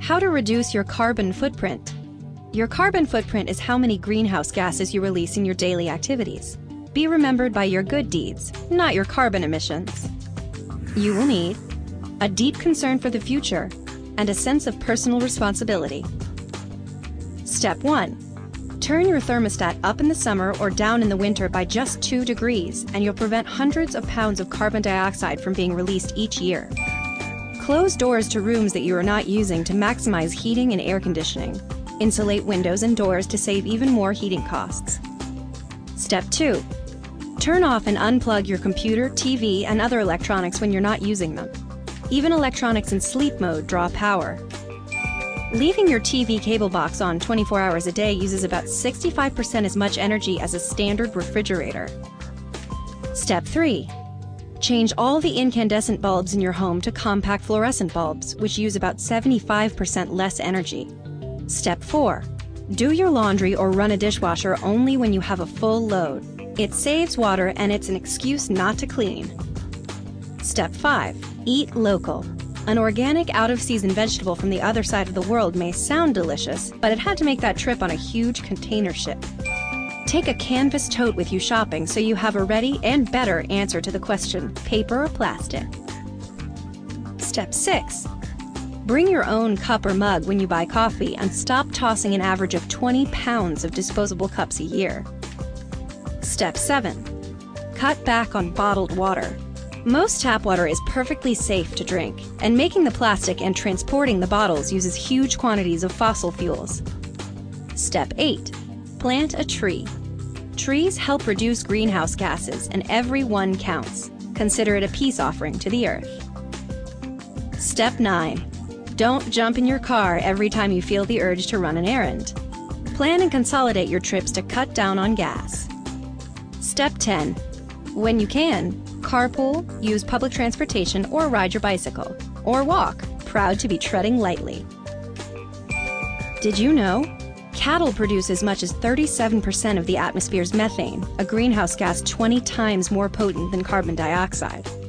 How to reduce your carbon footprint. Your carbon footprint is how many greenhouse gases you release in your daily activities. Be remembered by your good deeds, not your carbon emissions. You will need a deep concern for the future and a sense of personal responsibility. Step 1. Turn your thermostat up in the summer or down in the winter by just 2 degrees, and you'll prevent hundreds of pounds of carbon dioxide from being released each year. Close doors to rooms that you are not using to maximize heating and air conditioning. Insulate windows and doors to save even more heating costs. Step 2. Turn off and unplug your computer, TV, and other electronics when you're not using them. Even electronics in sleep mode draw power. Leaving your TV cable box on 24 hours a day uses about 65% as much energy as a standard refrigerator. Step 3. Change all the incandescent bulbs in your home to compact fluorescent bulbs, which use about 75% less energy. Step 4. Do your laundry or run a dishwasher only when you have a full load. It saves water and it's an excuse not to clean. Step 5. Eat local. An organic, out-of-season vegetable from the other side of the world may sound delicious, but it had to make that trip on a huge container ship. Take a canvas tote with you shopping so you have a ready and better answer to the question, paper or plastic. Step 6. Bring your own cup or mug when you buy coffee and stop tossing an average of 20 pounds of disposable cups a year. Step 7. Cut back on bottled water. Most tap water is perfectly safe to drink, and making the plastic and transporting the bottles uses huge quantities of fossil fuels. Step 8. Plant a tree. Trees help reduce greenhouse gases, and every one counts. Consider it a peace offering to the earth. Step 9. Don't jump in your car every time you feel the urge to run an errand. Plan and consolidate your trips to cut down on gas. Step 10. When you can, carpool, use public transportation, or ride your bicycle. Or walk, proud to be treading lightly. Did you know? Cattle produce as much as 37% of the atmosphere's methane, a greenhouse gas 20 times more potent than carbon dioxide.